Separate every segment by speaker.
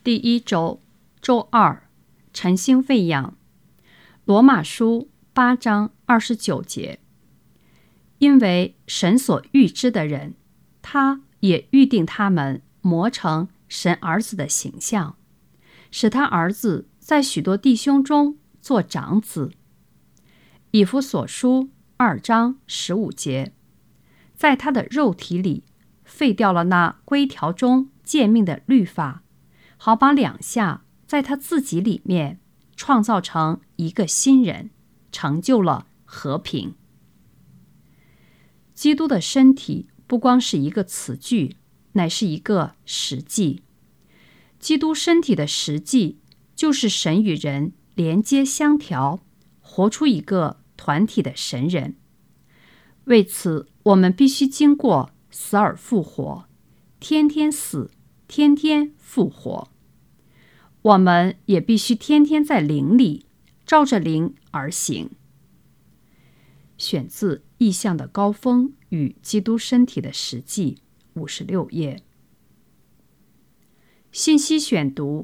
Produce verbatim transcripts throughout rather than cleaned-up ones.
Speaker 1: 第一周，周二，晨星喂养。罗马书八章二十九节。因为神所预知的人，他也预定他们磨成神儿子的形象，使他儿子在许多弟兄中做长子。以弗所书二章十五节。在他的肉体里废掉了那规条中诫命的律法，好把两下在他自己里面创造成一个新人，成就了和平。基督的身体不光是一个词句，乃是一个实际。基督身体的实际就是神与人连接相调，活出一个团体的神人。为此，我们必须经过死而复活，天天死，天天复活。我们也必须天天在灵里，照着灵而行。选自《异象的高峰与基督身体的实际》，五十六页。信息选读。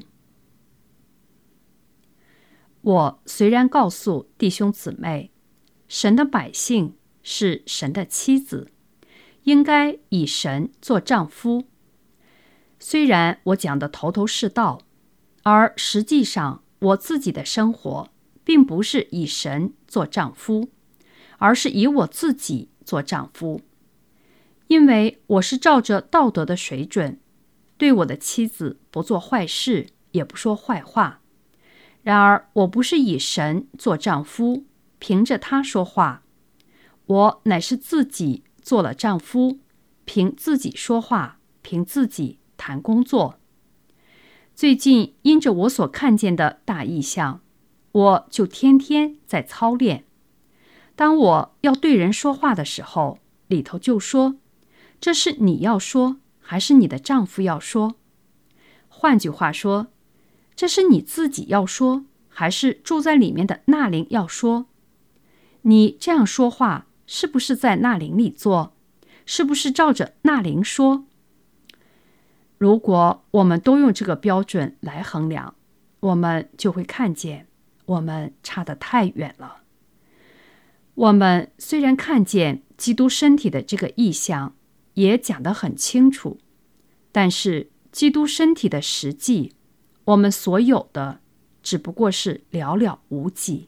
Speaker 1: 我虽然告诉弟兄姊妹，神的百姓是神的妻子，应该以神做丈夫。虽然我讲的头头是道，而实际上我自己的生活并不是以神做丈夫，而是以我自己做丈夫。因为我是照着道德的水准，对我的妻子不做坏事，也不说坏话。然而我不是以神做丈夫，凭着他说话，我乃是自己做了丈夫，凭自己说话，凭自己谈工作。最近因着我所看见的大异象，我就天天在操练。当我要对人说话的时候，里头就说，这是你要说，还是你的丈夫要说？换句话说，这是你自己要说，还是住在里面的那灵要说？你这样说话，是不是在那灵里做？是不是照着那灵说？如果我们都用这个标准来衡量，我们就会看见我们差得太远了。我们虽然看见基督身体的这个意象，也讲得很清楚，但是基督身体的实际，我们所有的只不过是寥寥无几。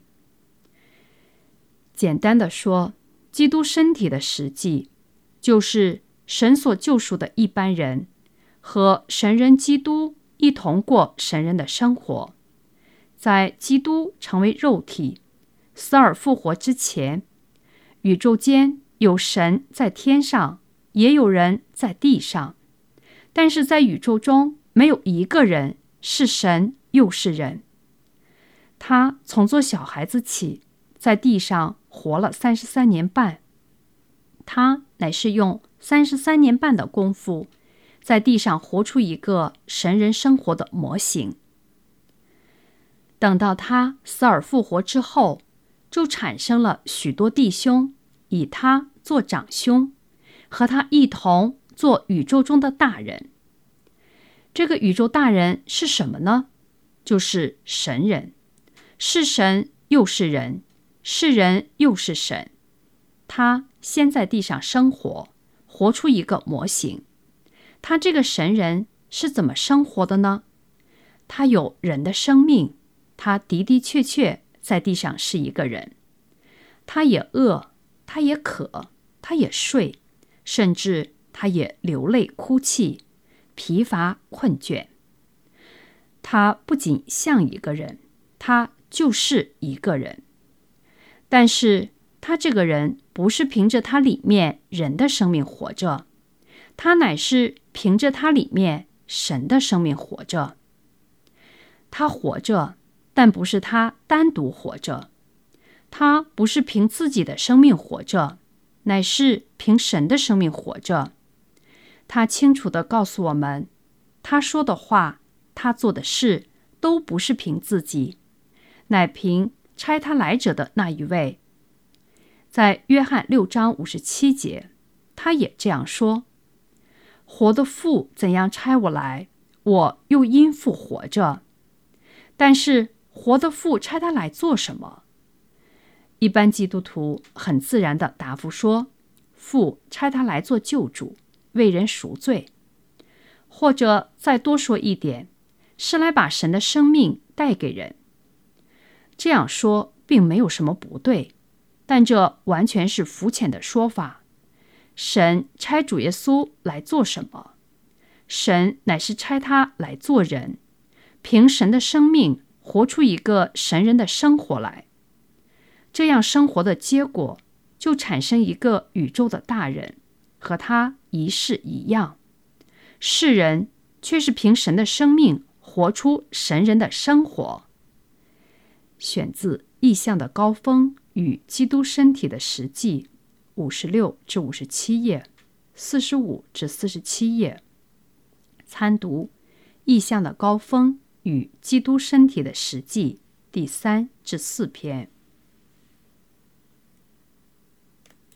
Speaker 1: 简单的说，基督身体的实际，就是神所救赎的一般人和神人基督一同过神人的生活。在基督成为肉体，死而复活之前，宇宙间有神在天上，也有人在地上，但是在宇宙中没有一个人是神又是人。他从做小孩子起，在地上活了三十三年半，他乃是用三十三年半的功夫，在地上活出一个神人生活的模型。等到他死而复活之后，就产生了许多弟兄，以他做长兄，和他一同做宇宙中的大人。这个宇宙大人是什么呢？就是神人，是神又是人，是人又是神。他先在地上生活，活出一个模型。他这个神人是怎么生活的呢？他有人的生命，他的的确确在地上是一个人。他也饿，他也渴，他也睡，甚至他也流泪哭泣，疲乏困倦。他不仅像一个人，他就是一个人。但是他这个人不是凭着他里面人的生命活着，他乃是凭着他里面神的生命活着。他活着，但不是他单独活着。他不是凭自己的生命活着，乃是凭神的生命活着。他清楚地告诉我们，他说的话，他做的事，都不是凭自己，乃凭差他来者的那一位。在约翰六章五十七节，他也这样说：活的父怎样差我来， 我又因父活着。但是活的父差他来做什么？一般基督徒很自然地答复说，父差他来做救主，为人赎罪。或者再多说一点，是来把神的生命带给人。这样说并没有什么不对，但这完全是肤浅的说法。神差主耶稣来做什么？神乃是差他来做人，凭神的生命活出一个神人的生活来。这样生活的结果，就产生一个宇宙的大人，和他一世一样。世人却是凭神的生命活出神人的生活。选自《异象的高峰与基督身体的实际》，五十六至五十七页，四十五至四十七页。参读《异象的高峰与基督身体的实际》第三至四篇。